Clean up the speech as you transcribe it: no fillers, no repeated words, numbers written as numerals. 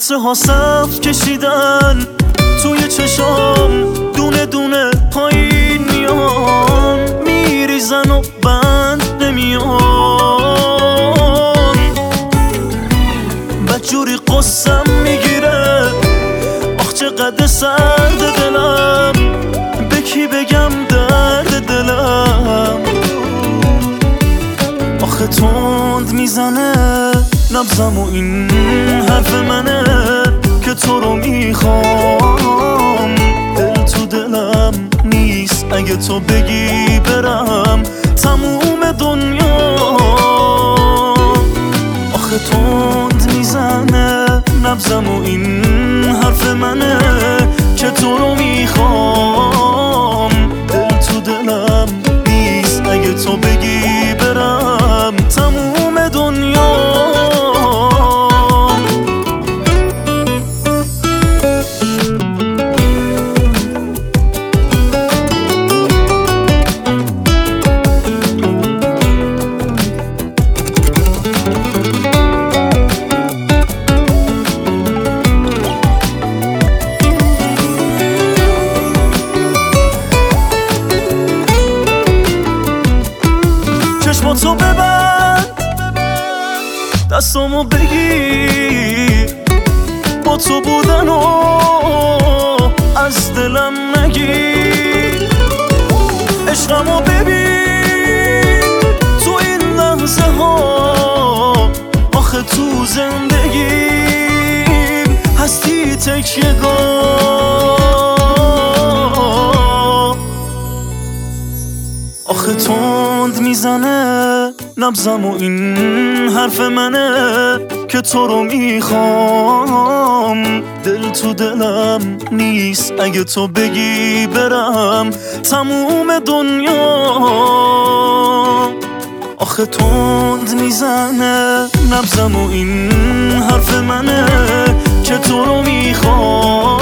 قطره ها صف کشیدن توی چشام، دونه دونه پایین میان، میریزن و بند نمیان. بدجوری قصم میگیره، آخ چقدر سرد دلم، به کی بگم درد دلم. آخه تند میزنه نبضم و این حرف منه که تو رو میخوام. دل تو دلم نیست اگه تو بگی برم تموم دنیا. آخه تند میزنه نبضم و این حرف منه که تو رو میخوام. دل تو دلم نیست اگه تو بگی برم تموم دنیا. چشماتو ببند، دستامو بگیر، با تو بودن و از دلم نگیر. عشقمو ببین تو این لحظه ها، آخه تو زندگیم هستی تکیه‌گاه. آخه تند میزنه نبضم و این حرف منه که تو رو میخوام. دل تو دلم نیست اگه تو بگی برم تموم دنیا. آخه تند میزنه نبضم و این حرف منه که تو رو میخوام.